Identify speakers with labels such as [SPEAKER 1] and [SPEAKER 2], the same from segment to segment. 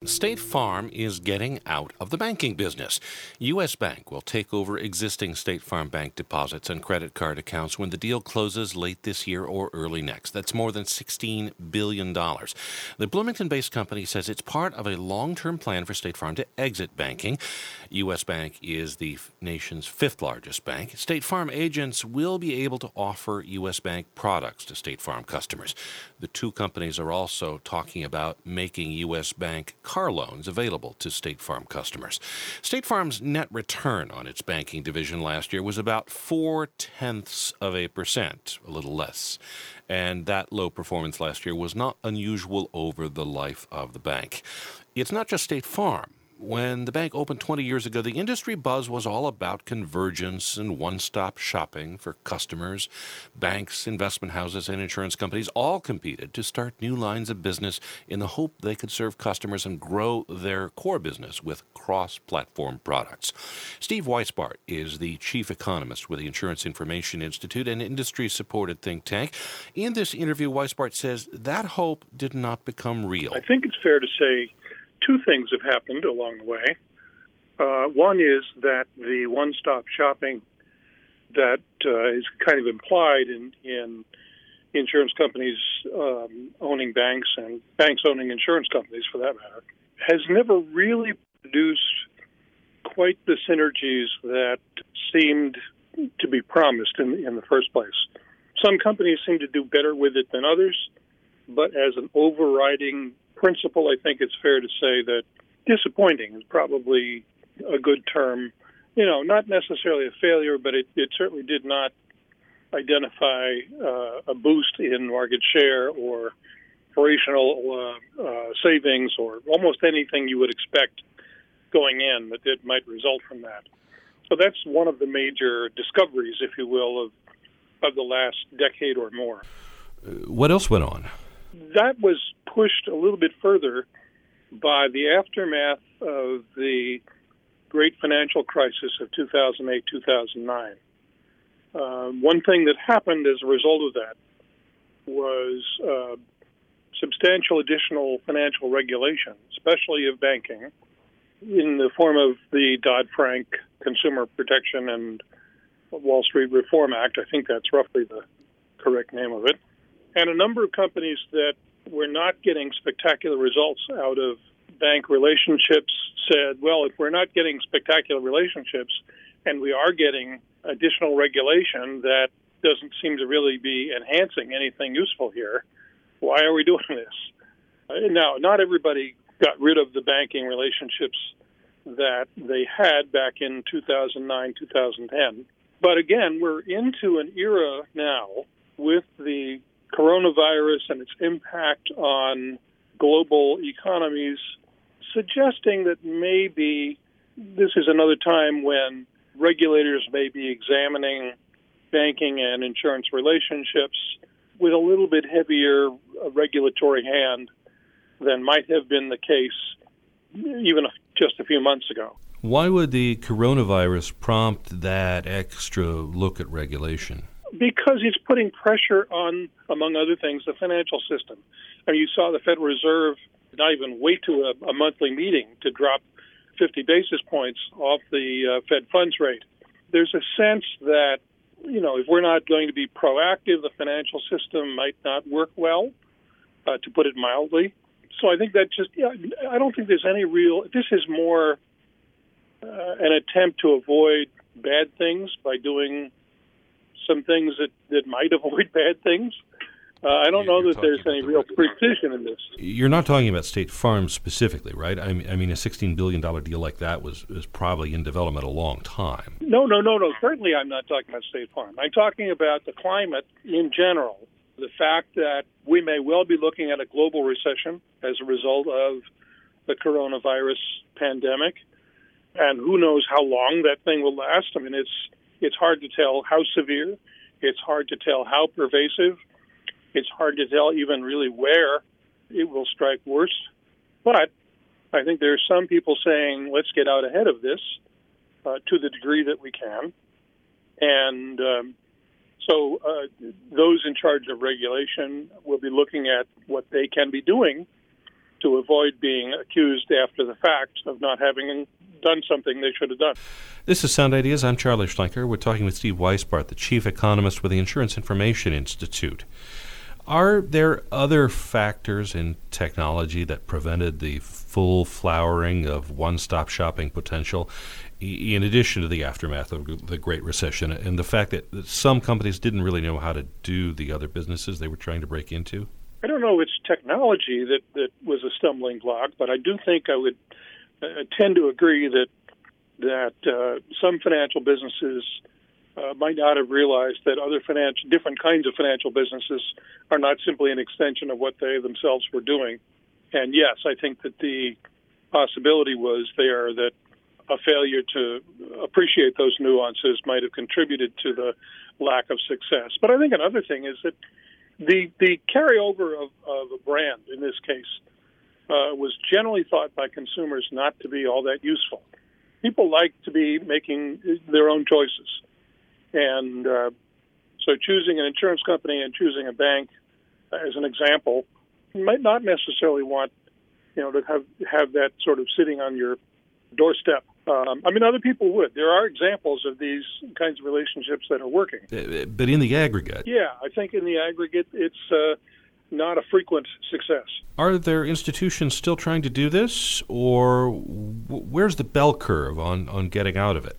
[SPEAKER 1] State Farm is getting out of the banking business. U.S. Bank will take over existing State Farm Bank deposits and credit card accounts when the deal closes late this year or early next. That's more than $16 billion. The Bloomington-based company says it's part of a long-term plan for State Farm to exit banking. U.S. Bank is the nation's fifth largest bank. State Farm agents will be able to offer U.S. Bank products to State Farm customers. The two companies are also talking about making U.S. Bank car loans available to State Farm customers. State Farm's net return on its banking division last year was about 0.4%, a little less. And that low performance last year was not unusual over the life of the bank. It's not just State Farm. When the bank opened 20 years ago, the industry buzz was all about convergence and one-stop shopping for customers. Banks, investment houses, and insurance companies all competed to start new lines of business in the hope they could serve customers and grow their core business with cross-platform products. Steve Weisbart is the chief economist with the Insurance Information Institute, an industry-supported think tank. In this interview, Weisbart says that hope did not become real.
[SPEAKER 2] I think it's fair to say two things have happened along the way. One is that the one-stop shopping that is kind of implied in insurance companies owning banks and banks owning insurance companies, for that matter, has never really produced quite the synergies that seemed to be promised in the first place. Some companies seem to do better with it than others, but as an overriding principle, I think it's fair to say that disappointing is probably a good term. Not necessarily a failure, but it certainly did not identify a boost in market share or operational savings or almost anything you would expect going in that it might result from that. So that's one of the major discoveries, if you will, of the last decade or more.
[SPEAKER 1] What else went on?
[SPEAKER 2] That was pushed a little bit further by the aftermath of the great financial crisis of 2008-2009. One thing that happened as a result of that was substantial additional financial regulation, especially of banking, in the form of the Dodd-Frank Consumer Protection and Wall Street Reform Act. I think that's roughly the correct name of it. And a number of companies that were not getting spectacular results out of bank relationships said, well, if we're not getting spectacular relationships and we are getting additional regulation that doesn't seem to really be enhancing anything useful here, why are we doing this? Now, not everybody got rid of the banking relationships that they had back in 2009, 2010. But again, we're into an era now with the coronavirus and its impact on global economies, suggesting that maybe this is another time when regulators may be examining banking and insurance relationships with a little bit heavier regulatory hand than might have been the case even just a few months ago.
[SPEAKER 1] Why would the coronavirus prompt that extra look at regulation?
[SPEAKER 2] Because it's putting pressure on, among other things, the financial system. I mean, you saw the Federal Reserve not even wait to a monthly meeting to drop 50 basis points off the Fed funds rate. There's a sense that, if we're not going to be proactive, the financial system might not work well, to put it mildly. So I think that I don't think there's any this is more an attempt to avoid bad things by doing some things that might avoid bad things. I don't know that there's any real precision in this.
[SPEAKER 1] You're not talking about State Farm specifically, right? I mean, a $16 billion deal like that was probably in development a long time.
[SPEAKER 2] No. Certainly I'm not talking about State Farm. I'm talking about the climate in general, the fact that we may well be looking at a global recession as a result of the coronavirus pandemic, and who knows how long that thing will last. I mean, it's hard to tell how severe. It's hard to tell how pervasive. It's hard to tell even really where it will strike worst. But I think there are some people saying, let's get out ahead of this to the degree that we can. And so those in charge of regulation will be looking at what they can be doing to avoid being accused after the fact of not having done something they should have done.
[SPEAKER 1] This is Sound Ideas. I'm Charlie Schlenker. We're talking with Steve Weisbart, the chief economist with the Insurance Information Institute. Are there other factors in technology that prevented the full flowering of one-stop shopping potential, in addition to the aftermath of the Great Recession and the fact that some companies didn't really know how to do the other businesses they were trying to break into?
[SPEAKER 2] I don't know if it's technology that was a stumbling block, but I do think I would tend to agree that some financial businesses might not have realized that other different kinds of financial businesses are not simply an extension of what they themselves were doing. And yes, I think that the possibility was there that a failure to appreciate those nuances might have contributed to the lack of success. But I think another thing is that the carryover of a brand, in this case, was generally thought by consumers not to be all that useful. People like to be making their own choices. And so choosing an insurance company and choosing a bank, as an example, you might not necessarily want, to have that sort of sitting on your doorstep. Other people would. There are examples of these kinds of relationships that are working.
[SPEAKER 1] But in the aggregate?
[SPEAKER 2] Yeah, I think in the aggregate, it's not a frequent success.
[SPEAKER 1] Are there institutions still trying to do this, or where's the bell curve on getting out of it?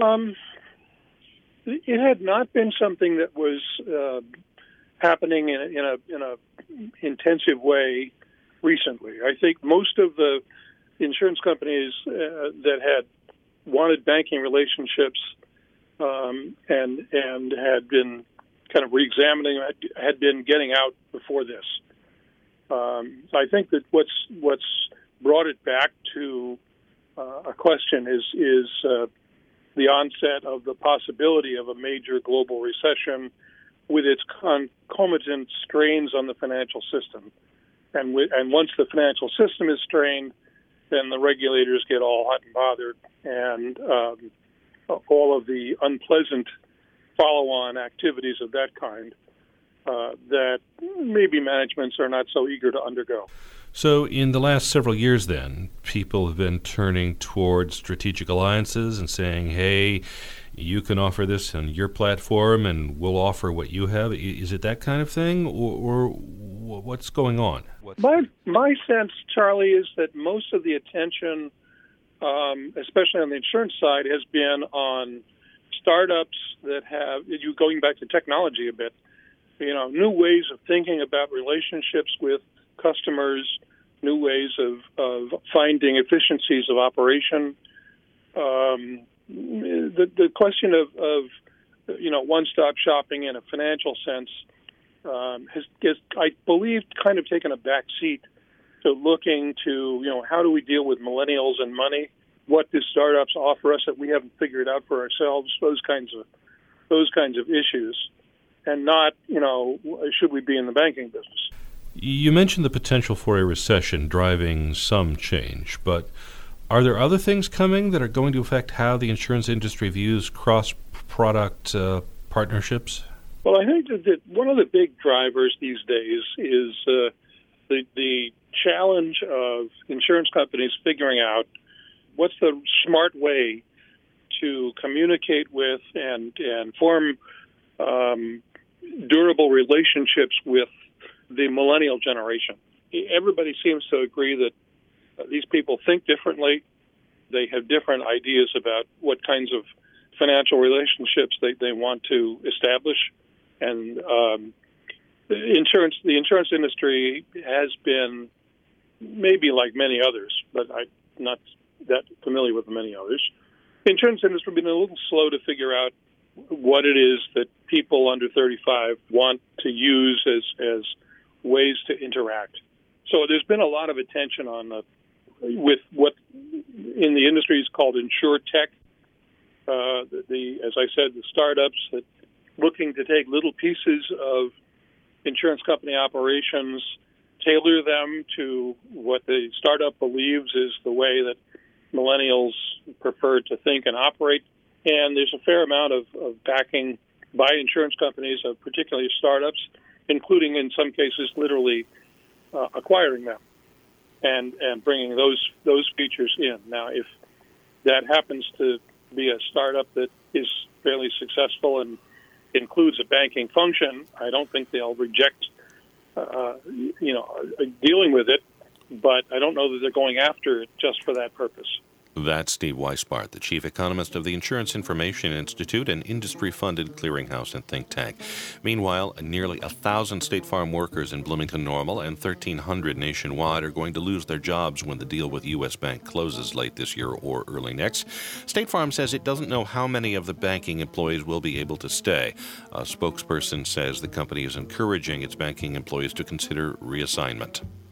[SPEAKER 2] It had not been something that was happening in a intensive way recently. I think most of the insurance companies that had wanted banking relationships and had been kind of re-examining, had been getting out before this. I think that what's brought it back to a question is the onset of the possibility of a major global recession with its concomitant strains on the financial system. And once the financial system is strained, then the regulators get all hot and bothered, and all of the unpleasant follow-on activities of that kind that maybe managements are not so eager to undergo.
[SPEAKER 1] So in the last several years then, people have been turning towards strategic alliances and saying, hey, you can offer this on your platform and we'll offer what you have. Is it that kind of thing, or what's going on?
[SPEAKER 2] My sense, Charlie, is that most of the attention, especially on the insurance side, has been on startups that have, going back to technology a bit, new ways of thinking about relationships with customers, new ways of finding efficiencies of operation. The question of one-stop shopping in a financial sense has, I believe, kind of taken a back seat to looking to, how do we deal with millennials and money? What do startups offer us that we haven't figured out for ourselves? Those kinds of issues, and not, should we be in the banking business?
[SPEAKER 1] You mentioned the potential for a recession driving some change, but are there other things coming that are going to affect how the insurance industry views cross-product partnerships?
[SPEAKER 2] Well, I think that one of the big drivers these days is the challenge of insurance companies figuring out what's the smart way to communicate with and form durable relationships with the millennial generation. Everybody seems to agree that these people think differently. They have different ideas about what kinds of financial relationships they want to establish. And the insurance industry has been, maybe like many others, but I'm not that familiar with many others. The insurance industry has been a little slow to figure out what it is that people under 35 want to use as ways to interact. So there's been a lot of attention with what in the industry is called InsurTech. As I said, the startups that looking to take little pieces of insurance company operations, tailor them to what the startup believes is the way that millennials prefer to think and operate. And there's a fair amount of backing by insurance companies, particularly startups, including in some cases literally acquiring them. and bringing those features in. Now, if that happens to be a startup that is fairly successful and includes a banking function, I don't think they'll reject dealing with it, but I don't know that they're going after it just for that purpose.
[SPEAKER 1] That's Steve Weisbart, the chief economist of the Insurance Information Institute, an industry-funded clearinghouse and think tank. Meanwhile, nearly 1,000 State Farm workers in Bloomington Normal and 1,300 nationwide are going to lose their jobs when the deal with U.S. Bank closes late this year or early next. State Farm says it doesn't know how many of the banking employees will be able to stay. A spokesperson says the company is encouraging its banking employees to consider reassignment.